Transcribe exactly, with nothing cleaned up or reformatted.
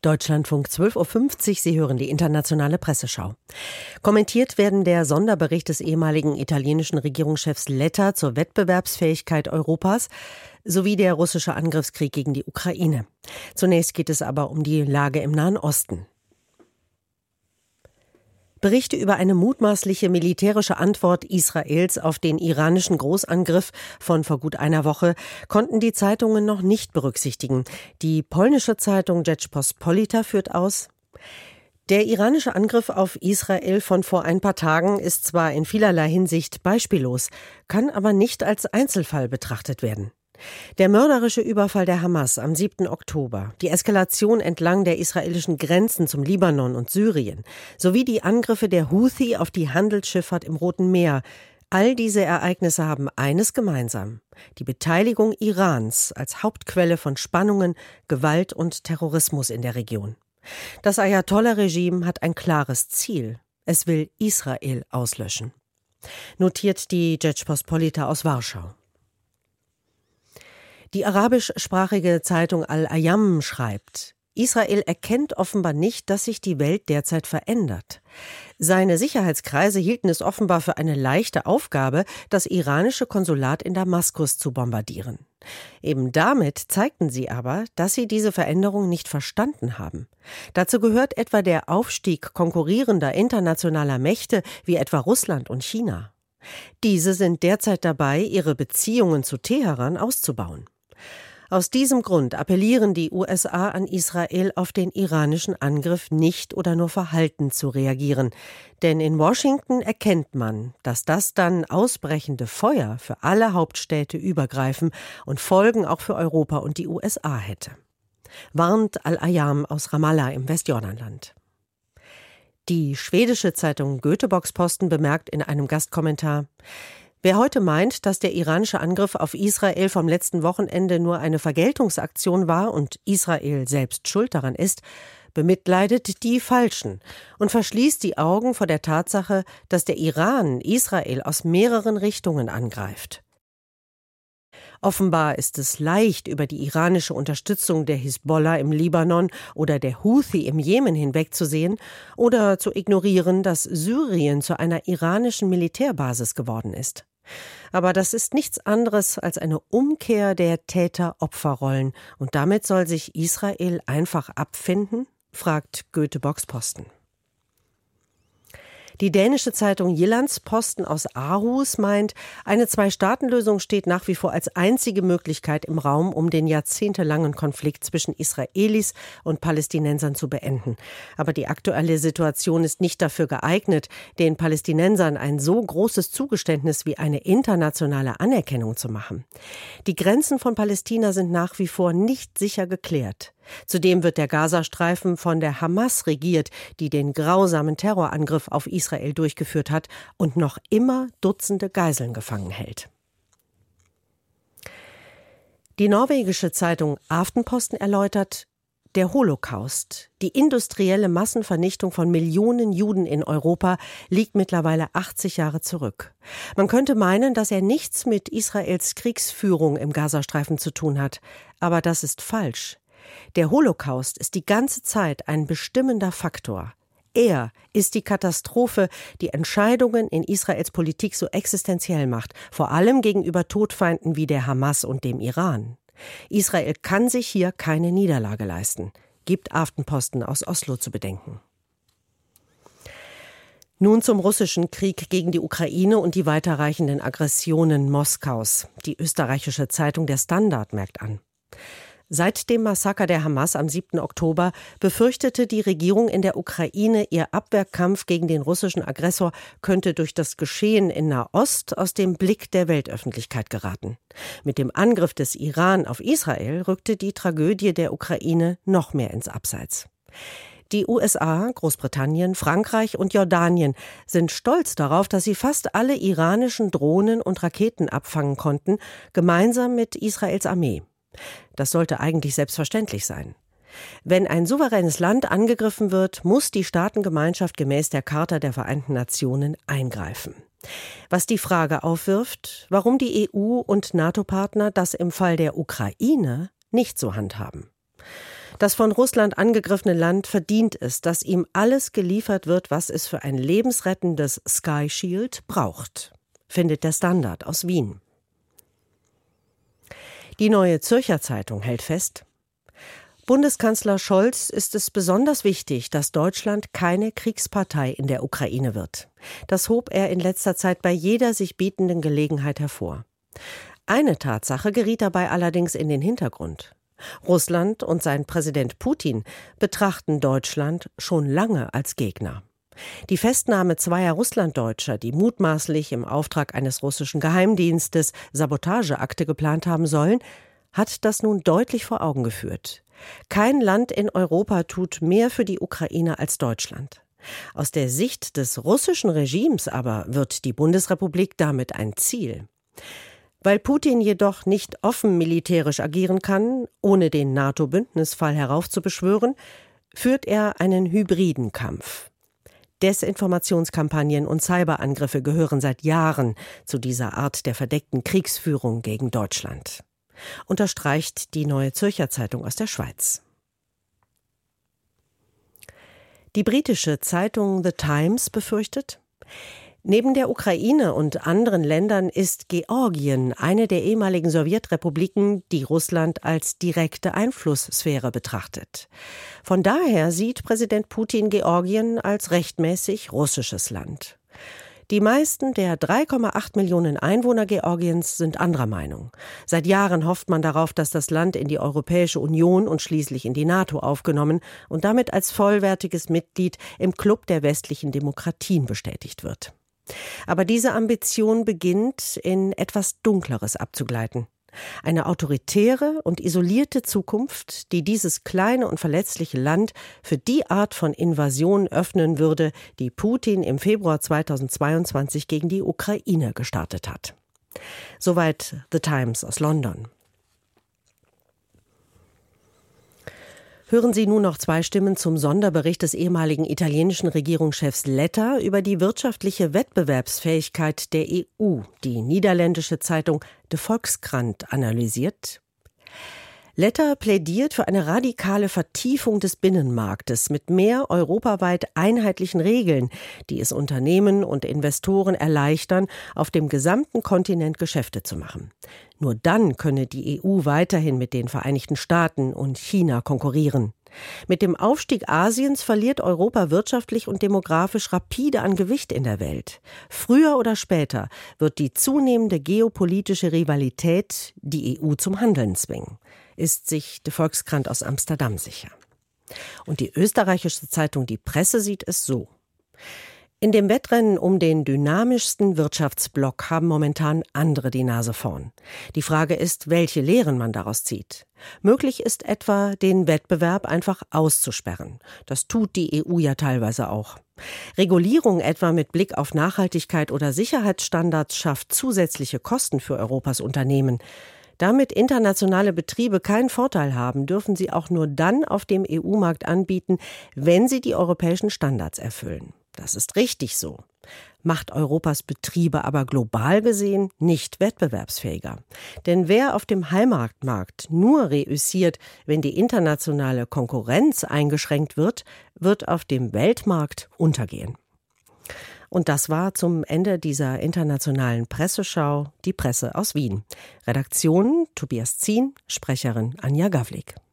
Deutschlandfunk zwölf Uhr fünfzig, Sie hören die internationale Presseschau. Kommentiert werden der Sonderbericht des ehemaligen italienischen Regierungschefs Letta zur Wettbewerbsfähigkeit Europas sowie der russische Angriffskrieg gegen die Ukraine. Zunächst geht es aber um die Lage im Nahen Osten. Berichte über eine mutmaßliche militärische Antwort Israels auf den iranischen Großangriff von vor gut einer Woche konnten die Zeitungen noch nicht berücksichtigen. Die polnische Zeitung Rzeczpospolita führt aus: Der iranische Angriff auf Israel von vor ein paar Tagen ist zwar in vielerlei Hinsicht beispiellos, kann aber nicht als Einzelfall betrachtet werden. Der mörderische Überfall der Hamas am siebten Oktober, die Eskalation entlang der israelischen Grenzen zum Libanon und Syrien sowie die Angriffe der Houthi auf die Handelsschifffahrt im Roten Meer, all diese Ereignisse haben eines gemeinsam: die Beteiligung Irans als Hauptquelle von Spannungen, Gewalt und Terrorismus in der Region. Das Ayatollah-Regime hat ein klares Ziel: Es will Israel auslöschen. Notiert die Rzeczpospolita aus Warschau. Die arabischsprachige Zeitung Al-Ayam schreibt: Israel erkennt offenbar nicht, dass sich die Welt derzeit verändert. Seine Sicherheitskreise hielten es offenbar für eine leichte Aufgabe, das iranische Konsulat in Damaskus zu bombardieren. Eben damit zeigten sie aber, dass sie diese Veränderung nicht verstanden haben. Dazu gehört etwa der Aufstieg konkurrierender internationaler Mächte wie etwa Russland und China. Diese sind derzeit dabei, ihre Beziehungen zu Teheran auszubauen. Aus diesem Grund appellieren die U S A an Israel, auf den iranischen Angriff nicht oder nur verhalten zu reagieren. Denn in Washington erkennt man, dass das dann ausbrechende Feuer für alle Hauptstädte übergreifen und Folgen auch für Europa und die U S A hätte. Warnt Al-Ayam aus Ramallah im Westjordanland. Die schwedische Zeitung Göteborgs-Posten bemerkt in einem Gastkommentar: Wer heute meint, dass der iranische Angriff auf Israel vom letzten Wochenende nur eine Vergeltungsaktion war und Israel selbst schuld daran ist, bemitleidet die Falschen und verschließt die Augen vor der Tatsache, dass der Iran Israel aus mehreren Richtungen angreift. Offenbar ist es leicht, über die iranische Unterstützung der Hisbollah im Libanon oder der Houthi im Jemen hinwegzusehen oder zu ignorieren, dass Syrien zu einer iranischen Militärbasis geworden ist. Aber das ist nichts anderes als eine Umkehr der Täter-Opfer-Rollen. Und damit soll sich Israel einfach abfinden? Fragt Göteborgs-Posten. Die dänische Zeitung Jyllands-Posten aus Aarhus meint, eine Zwei-Staaten-Lösung steht nach wie vor als einzige Möglichkeit im Raum, um den jahrzehntelangen Konflikt zwischen Israelis und Palästinensern zu beenden. Aber die aktuelle Situation ist nicht dafür geeignet, den Palästinensern ein so großes Zugeständnis wie eine internationale Anerkennung zu machen. Die Grenzen von Palästina sind nach wie vor nicht sicher geklärt. Zudem wird der Gazastreifen von der Hamas regiert, die den grausamen Terrorangriff auf Israel durchgeführt hat und noch immer Dutzende Geiseln gefangen hält. Die norwegische Zeitung Aftenposten erläutert: Der Holocaust, die industrielle Massenvernichtung von Millionen Juden in Europa, liegt mittlerweile achtzig Jahre zurück. Man könnte meinen, dass er nichts mit Israels Kriegsführung im Gazastreifen zu tun hat. Aber das ist falsch. Der Holocaust ist die ganze Zeit ein bestimmender Faktor. Er ist die Katastrophe, die Entscheidungen in Israels Politik so existenziell macht, vor allem gegenüber Todfeinden wie der Hamas und dem Iran. Israel kann sich hier keine Niederlage leisten, gibt Aftenposten aus Oslo zu bedenken. Nun zum russischen Krieg gegen die Ukraine und die weiterreichenden Aggressionen Moskaus. Die österreichische Zeitung Der Standard merkt an: Seit dem Massaker der Hamas am siebten Oktober befürchtete die Regierung in der Ukraine, ihr Abwehrkampf gegen den russischen Aggressor könnte durch das Geschehen in Nahost aus dem Blick der Weltöffentlichkeit geraten. Mit dem Angriff des Iran auf Israel rückte die Tragödie der Ukraine noch mehr ins Abseits. Die U S A, Großbritannien, Frankreich und Jordanien sind stolz darauf, dass sie fast alle iranischen Drohnen und Raketen abfangen konnten, gemeinsam mit Israels Armee. Das sollte eigentlich selbstverständlich sein. Wenn ein souveränes Land angegriffen wird, muss die Staatengemeinschaft gemäß der Charta der Vereinten Nationen eingreifen. Was die Frage aufwirft, warum die E U und NATO-Partner das im Fall der Ukraine nicht so handhaben. Das von Russland angegriffene Land verdient es, dass ihm alles geliefert wird, was es für ein lebensrettendes Sky Shield braucht, findet der Standard aus Wien. Die Neue Zürcher Zeitung hält fest: Bundeskanzler Scholz ist es besonders wichtig, dass Deutschland keine Kriegspartei in der Ukraine wird. Das hob er in letzter Zeit bei jeder sich bietenden Gelegenheit hervor. Eine Tatsache geriet dabei allerdings in den Hintergrund. Russland und sein Präsident Putin betrachten Deutschland schon lange als Gegner. Die Festnahme zweier Russlanddeutscher, die mutmaßlich im Auftrag eines russischen Geheimdienstes Sabotageakte geplant haben sollen, hat das nun deutlich vor Augen geführt. Kein Land in Europa tut mehr für die Ukraine als Deutschland. Aus der Sicht des russischen Regimes aber wird die Bundesrepublik damit ein Ziel. Weil Putin jedoch nicht offen militärisch agieren kann, ohne den NATO-Bündnisfall heraufzubeschwören, führt er einen hybriden Kampf. Desinformationskampagnen und Cyberangriffe gehören seit Jahren zu dieser Art der verdeckten Kriegsführung gegen Deutschland, unterstreicht die Neue Zürcher Zeitung aus der Schweiz. Die britische Zeitung The Times befürchtet: Neben der Ukraine und anderen Ländern ist Georgien eine der ehemaligen Sowjetrepubliken, die Russland als direkte Einflusssphäre betrachtet. Von daher sieht Präsident Putin Georgien als rechtmäßig russisches Land. Die meisten der drei Komma acht Millionen Einwohner Georgiens sind anderer Meinung. Seit Jahren hofft man darauf, dass das Land in die Europäische Union und schließlich in die NATO aufgenommen und damit als vollwertiges Mitglied im Klub der westlichen Demokratien bestätigt wird. Aber diese Ambition beginnt in etwas Dunkleres abzugleiten. Eine autoritäre und isolierte Zukunft, die dieses kleine und verletzliche Land für die Art von Invasion öffnen würde, die Putin im Februar zweitausendzweiundzwanzig gegen die Ukraine gestartet hat. Soweit The Times aus London. Hören Sie nun noch zwei Stimmen zum Sonderbericht des ehemaligen italienischen Regierungschefs Letta über die wirtschaftliche Wettbewerbsfähigkeit der E U, die niederländische Zeitung De Volkskrant analysiert. Letta plädiert für eine radikale Vertiefung des Binnenmarktes mit mehr europaweit einheitlichen Regeln, die es Unternehmen und Investoren erleichtern, auf dem gesamten Kontinent Geschäfte zu machen. Nur dann könne die E U weiterhin mit den Vereinigten Staaten und China konkurrieren. Mit dem Aufstieg Asiens verliert Europa wirtschaftlich und demografisch rapide an Gewicht in der Welt. Früher oder später wird die zunehmende geopolitische Rivalität die E U zum Handeln zwingen, ist sich De Volkskrant aus Amsterdam sicher. Und die österreichische Zeitung Die Presse sieht es so: In dem Wettrennen um den dynamischsten Wirtschaftsblock haben momentan andere die Nase vorn. Die Frage ist, welche Lehren man daraus zieht. Möglich ist etwa, den Wettbewerb einfach auszusperren. Das tut die E U ja teilweise auch. Regulierung etwa mit Blick auf Nachhaltigkeit oder Sicherheitsstandards schafft zusätzliche Kosten für Europas Unternehmen. Damit internationale Betriebe keinen Vorteil haben, dürfen sie auch nur dann auf dem E U-Markt anbieten, wenn sie die europäischen Standards erfüllen. Das ist richtig so. Macht Europas Betriebe aber global gesehen nicht wettbewerbsfähiger. Denn wer auf dem Heimatmarkt nur reüssiert, wenn die internationale Konkurrenz eingeschränkt wird, wird auf dem Weltmarkt untergehen. Und das war zum Ende dieser internationalen Presseschau die Presse aus Wien. Redaktion Tobias Zien, Sprecherin Anja Gawlik.